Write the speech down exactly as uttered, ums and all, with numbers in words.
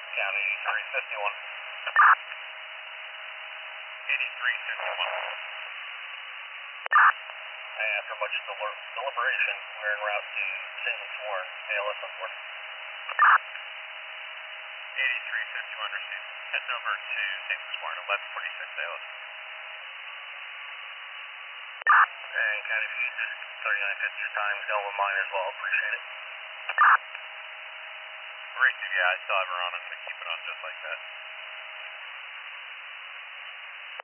County eighty-three fifty-one. eighty-three fifty-one. After much delir deliberation, we're en route to Saint Louis Warren, A L S on board. eighty-three fifty-one received. Heading over to Saint Louis Warren, eleven forty-six A L S. And County View, thirty-nine fifty your time's going with mine as well, appreciate it. Great, yeah, I still have her on, I'm going to keep it on just like that.